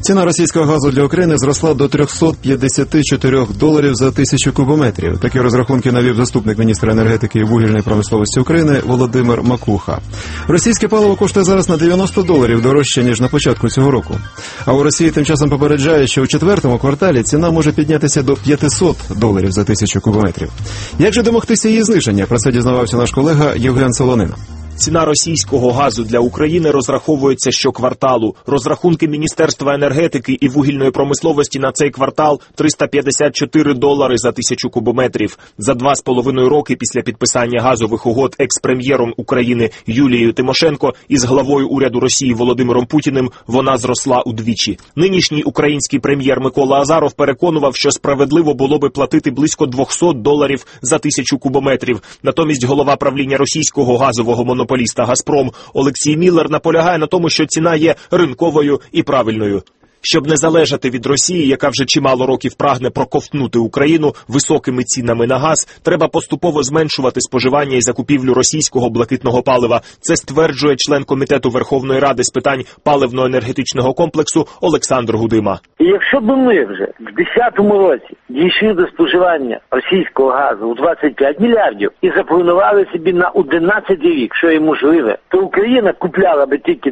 Ціна російського газу для України зросла до $354 за 1000 кубометрів. Такі розрахунки навів заступник міністра енергетики і вугільної промисловості України Володимир Макуха. Російське паливо коштує зараз на $90 дорожче, ніж на початку цього року. А у Росії тим часом попереджає, що у четвертому кварталі ціна може піднятися до $500 за 1000 кубометрів. Як же домогтися її зниження? Про це дізнавався наш колега Євген Солонина. Ціна російського газу для України розраховується щокварталу. Розрахунки Міністерства енергетики і вугільної промисловості на цей квартал – $354 за 1000 кубометрів. За 2,5 роки після підписання газових угод екс-прем'єром України Юлією Тимошенко із главою уряду Росії Володимиром Путіним вона зросла удвічі. Нинішній український прем'єр Микола Азаров переконував, що справедливо було би платити близько $200 за 1000 кубометрів. Натомість голова правління російського газового монополіста «Газпром» Олексій Міллер наполягає на тому, що ціна є ринковою і правильною. Щоб не залежати від Росії, яка вже чимало років прагне проковтнути Україну високими цінами на газ, треба поступово зменшувати споживання і закупівлю російського блакитного палива. Це стверджує член Комітету Верховної Ради з питань паливно-енергетичного комплексу Олександр Гудима. І якщо б ми вже в 2010 році дійшли до споживання російського газу у 25 мільярдів і запланували собі на 11 рік, що є можливе, то Україна купляла би тільки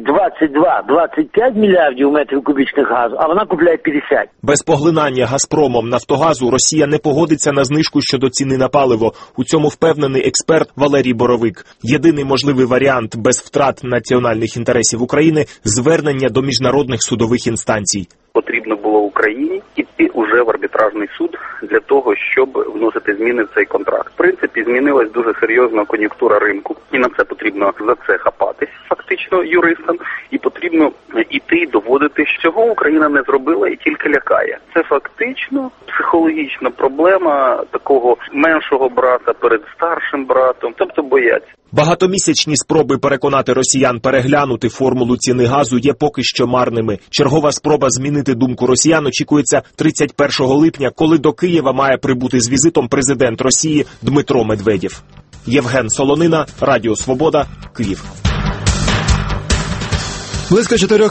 22-25 мільярдів метрів кубічних газу, а вона купляє 50. Без поглинання «Газпромом» «Нафтогазу» Росія не погодиться на знижку щодо ціни на паливо. У цьому впевнений експерт Валерій Боровик. Єдиний можливий варіант без втрат національних інтересів України – звернення до міжнародних судових інстанцій. Потрібно було Україні йти уже в арбітражний суд для того, щоб вносити зміни в цей контракт. В принципі, змінилась дуже серйозна кон'юнктура ринку, і на це потрібно за це хапатись фактично юристам, і потрібно іти і доводити, що цього Україна не зробила і тільки лякає. Це фактично психологічна проблема такого меншого брата перед старшим братом, тобто бояться. Багатомісячні спроби переконати росіян переглянути формулу ціни газу є поки що марними. Чергова спроба змінити думку росіян очікується 31 липня, коли до Києва має прибути з візитом президент Росії Дмитро Медведєв. Євген Солонина, Радіо Свобода, Київ. Близько 4